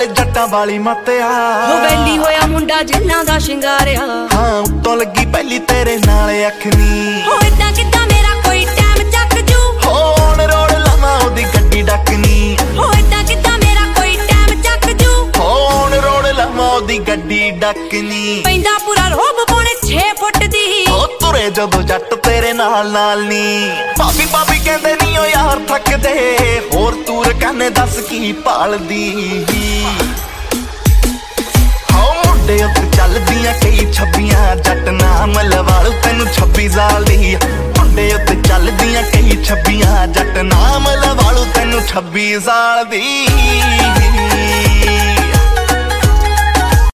ਚੱਲ ਜੱਟਾਂ ਵਾਲੀ ਮੱਤਿਆ ਹੋ ਵੈਲੀ ਹੋਇਆ ਮੁੰਡਾ ਜਿੰਨਾ ਦਾ ਸ਼ਿੰਗਾਰਿਆ ਹਾਂ ਉੱਤੋਂ ਲੱਗੀ ਪਹਿਲੀ ਤੇਰੇ ਨਾਲ ਅੱਖ ਨੀ ਹੋ ਇਦਾਂ ਕਿੱਦਾਂ ਮੇਰਾ ਕੋਈ ਟਾਈਮ ਚੱਕ ਜੂ ਹੋਣ ਰੋੜ ਲਵਾਂ ਉਹਦੀ ਗੱਡੀ ਡੱਕਨੀ ਹੋ ਇਦਾਂ ਕਿੱਦਾਂ ਮੇਰਾ ਕੋਈ ਟਾਈਮ ਚੱਕ ਜੂ ਹੋਣ ਰੋੜ ਲਵਾਂ ਉਹਦੀ ਗੱਡੀ ਡੱਕਨੀ ਪੈਂਦਾ ਪੂਰਾ ਰੋਬ ਪੌਣੇ 6 ਫੁੱਟ ਦੀ ਉਹ ਤੁਰੇ ਜਦੋਂ ਜੱਟ ਤੇਰੇ ਨਾਲ ਨੀ ਭਾਬੀ ਭਾਬੀ ਕਹਿੰਦੇ ਨੀ ਓ ਯਾਰ ਥੱਕਦੇ ਹੋਰ ਤੂਰ ਕਹਿੰਦੇ ਦੱਸ ਕੀ ਭਾਲਦੀ ਹਾਂ ਮੁੰਡੇ ਉੱਤੇ ਚੱਲਦੀਆਂ ਕਈ ਛੱਬੀਆਂ ਜੱਟ ਨਾਮ ਲਵਾਲੂ ਤੈਨੂੰ 26 ਸਾਲ ਦੀ ਮੁੰਡੇ ਉੱਤੇ ਚੱਲਦੀਆਂ ਕਈ ਛੱਬੀਆਂ ਜੱਟ ਨਾਮ ਲਵਾਲੂ ਤੈਨੂੰ 26 ਸਾਲ ਦੀ